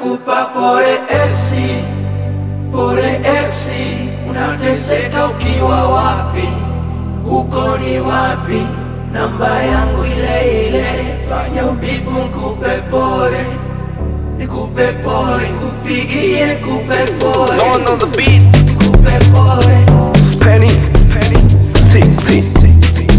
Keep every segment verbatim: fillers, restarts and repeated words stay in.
Nakupa pole exi, pole exi. Unateseka ukiwa wapi? Uko ni wapi? Namba yangu ile ile, fanya ubibu nikupe pole, nikupe pole, nikupigie nikupe pole. Zone on the beat, nikupe pole. Penny, Penny, sick, sick, sick.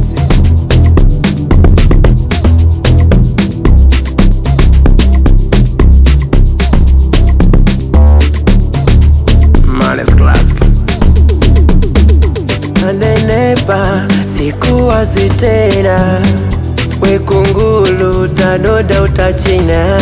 Nanenepa sikuwazi tena, we kunguru utadoda utachina,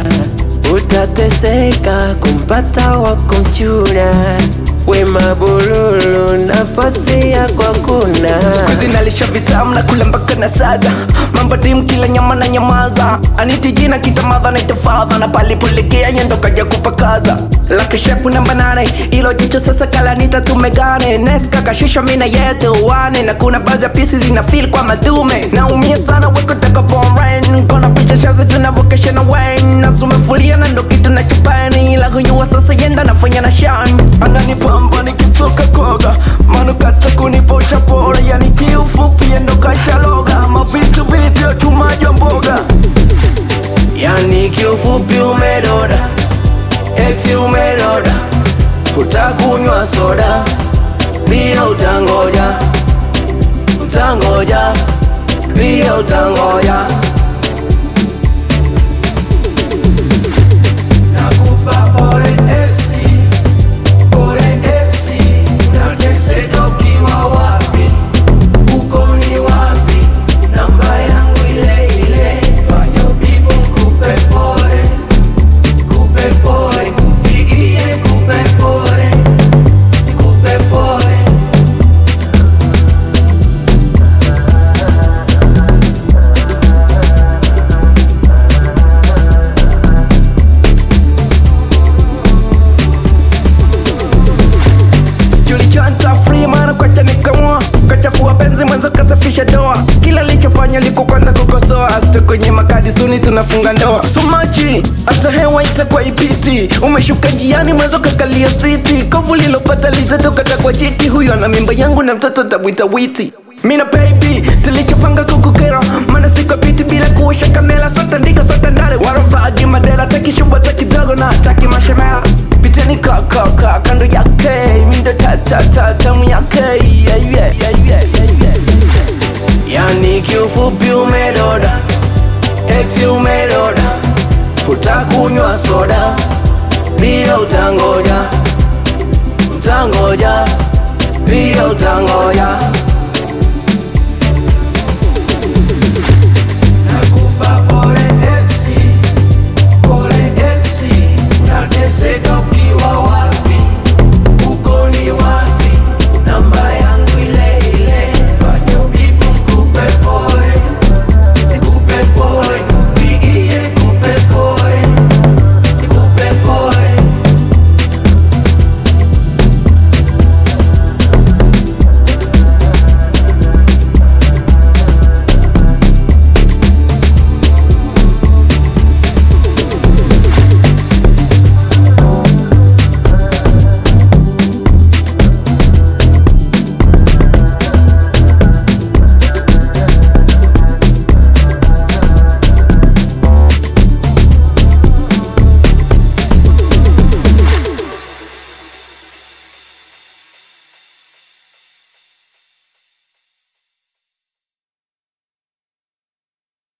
utateseka kumpata wako mchuna, we mabululu nafasi yako hakuna. Kuzi nalisha vitamu na kula mpaka na saza, mambo dim kila nyama na nyamaza. Aniti jina kita madha na itafadha, na palipolegea yendo kaja kupakaza. Laki shepu namba nane, ilo jicho sasa kala nita tumegane. Neska kashisha mina yetu wane, na kuna baza pisi zina feel kwa madume. Na umia sana weko taka born rain, kona picha shazi tunavokesha na wine. Na sumefulia na ndo kitu na kipani, ila huyuwa sasa yenda nafanya na shine. Anani pamba nikitoka koga, manukata kuniposha pole. Yani kiufupi yendo kasha loga, mavitu video tumajo mboga. Yani kiufupi umedoda, exi umedoda. Utakunywa soda, pia utangoja, utangoja, pia utangoja. Nakupa pole exi, pole exi. Unateseka ukiwa wapi? Uko ni wapi? Namba yangu ile ile, fanya ubibu nikupe pole, nikupe pole, nikupigie nikupe pole, nikupe pole. Julichanta free mana kwacha nikamua, kachafua penzi mwenzo kasafisha doa. Kila lichofanya liko kwanza kukosoa, hasta kwenye makadi suni tunafunga ndoa. Sumaji hata hewa itakuwa ipiti, umeshuka njiani mwenzo kakalia siti. Kovu lilopata litatoka takwa chiki, huyo ana mimba yangu na mtoto tabwita witi. Mina baby tulichopanga kukukera, mana siko biti bila kuosha kamera. Sota ndiga sota ndale, warovagi madera, taki shumba taki dogo na taki mashemera. Piteni kaka kando yake, mindo ta ta ta tamu yake, yeah yeah yeah yeah yeah. Yani kiufupi umedoda, exi umedoda. Utakunywa soda, pia utangoja, utangoja, pia utangoja.